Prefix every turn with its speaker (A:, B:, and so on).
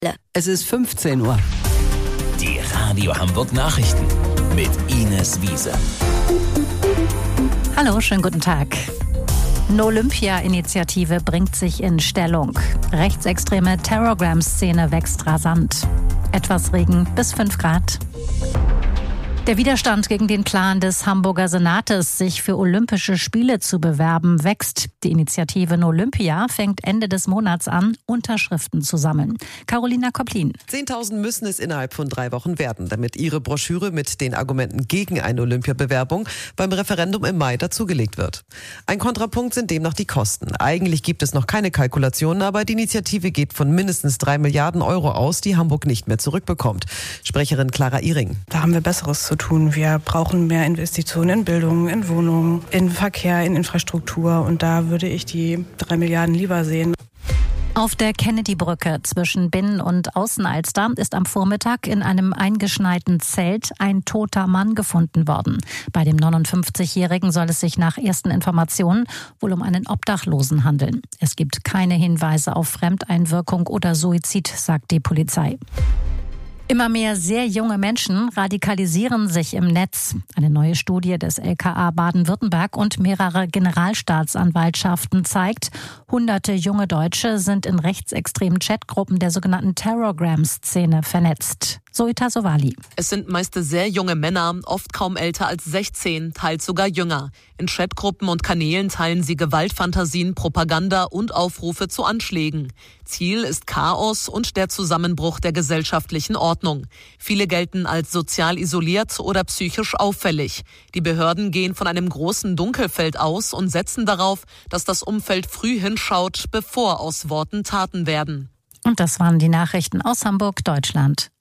A: Es ist 15 Uhr.
B: Die Radio Hamburg Nachrichten mit Ines Wiese.
C: Hallo, schönen guten Tag. No-Olympia-Initiative bringt sich in Stellung. Rechtsextreme Terrorgram-Szene wächst rasant. Etwas Regen bis 5 Grad. Der Widerstand gegen den Plan des Hamburger Senates, sich für Olympische Spiele zu bewerben, wächst. Die Initiative No-Olympia fängt Ende des Monats an, Unterschriften zu sammeln. Carolina Kopplin.
D: 10.000 müssen es innerhalb von 3 Wochen werden, damit ihre Broschüre mit den Argumenten gegen eine Olympiabewerbung beim Referendum im Mai dazugelegt wird. Ein Kontrapunkt sind demnach die Kosten. Eigentlich gibt es noch keine Kalkulationen, aber die Initiative geht von mindestens 3 Milliarden Euro aus, die Hamburg nicht mehr zurückbekommt. Sprecherin Clara Ihring.
E: Da haben wir Besseres zu tun. Wir brauchen mehr Investitionen in Bildung, in Wohnungen, in Verkehr, in Infrastruktur. Und da würde ich die 3 Milliarden lieber sehen.
C: Auf der Kennedy-Brücke zwischen Binnen- und Außenalster ist am Vormittag in einem eingeschneiten Zelt ein toter Mann gefunden worden. Bei dem 59-Jährigen soll es sich nach ersten Informationen wohl um einen Obdachlosen handeln. Es gibt keine Hinweise auf Fremdeinwirkung oder Suizid, sagt die Polizei. Immer mehr sehr junge Menschen radikalisieren sich im Netz. Eine neue Studie des LKA Baden-Württemberg und mehrere Generalstaatsanwaltschaften zeigt, hunderte junge Deutsche sind in rechtsextremen Chatgruppen der sogenannten Terrorgram-Szene vernetzt. Zoita Sowali.
F: Es sind meist sehr junge Männer, oft kaum älter als 16, teils sogar jünger. In Chatgruppen und Kanälen teilen sie Gewaltfantasien, Propaganda und Aufrufe zu Anschlägen. Ziel ist Chaos und der Zusammenbruch der gesellschaftlichen Ordnung. Viele gelten als sozial isoliert oder psychisch auffällig. Die Behörden gehen von einem großen Dunkelfeld aus und setzen darauf, dass das Umfeld früh hinschaut, bevor aus Worten Taten werden.
C: Und das waren die Nachrichten aus Hamburg, Deutschland.